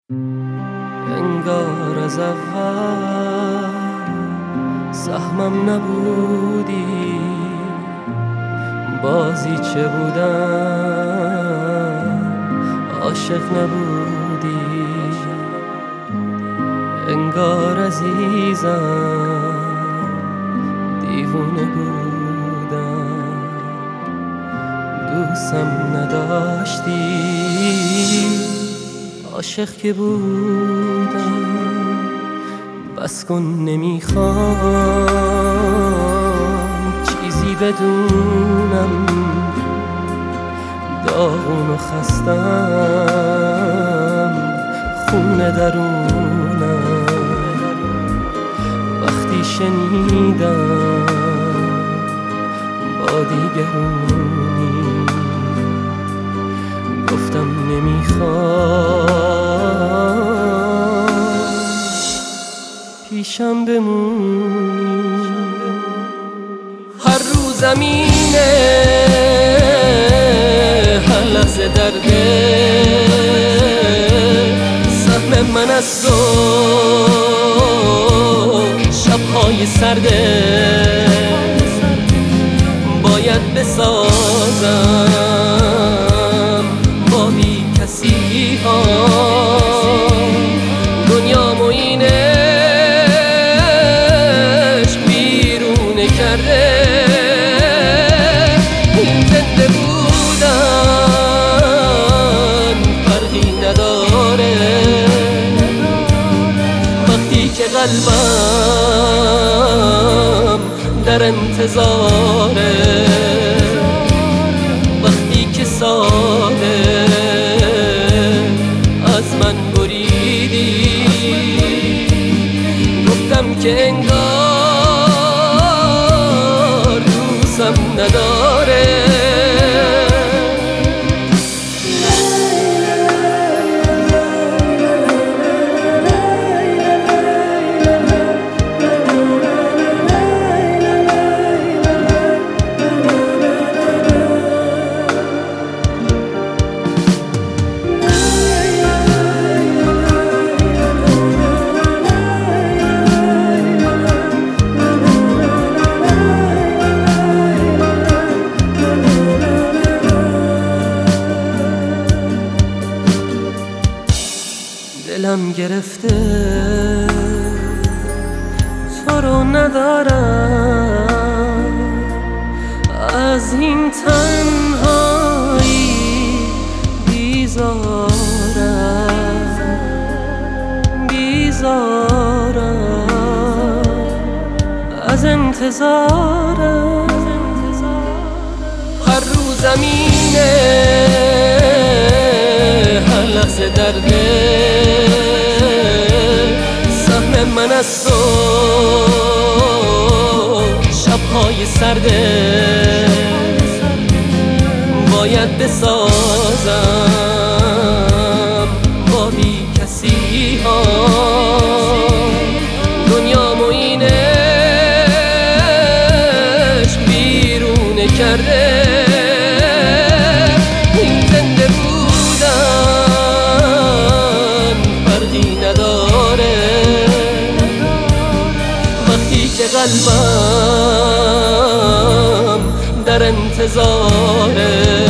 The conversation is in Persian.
انگار از اول سهمم نبودی، بازی چه بودم عاشق نبودی. انگار عزیزم دیوونه بودم، دوستم نداشتی، عاشق که بودم. بس کن نمیخوام چیزی بدونم، داغون و خستم خونه درونم. وقتی شنیدم با دیگرونی، گفتم نمیخوام پیشم بمونی. هر روز زمینه، هر لحظه درده، سهم من از تو شبهای سرده. باید بسازم با بی کسی ها دنیا موینش بیرونه کرده. این زنده بودن فرقی نداره وقتی که قلبم در انتظاره، وقتی که ساده از من بریدی. گفتم که انگار دوستم نداره. دلم گرفته تو رو ندارم، از این تنهایی بیزارم از انتظارم. هر روز زمینه، هر لحظه درده، سهم من از تو شبهای سرده. باید بسازم با بی کسی ها دنیا موینش بیرونه کرده. این زنده بودن فرقی نداره وقتی که قلبم در انتظاره،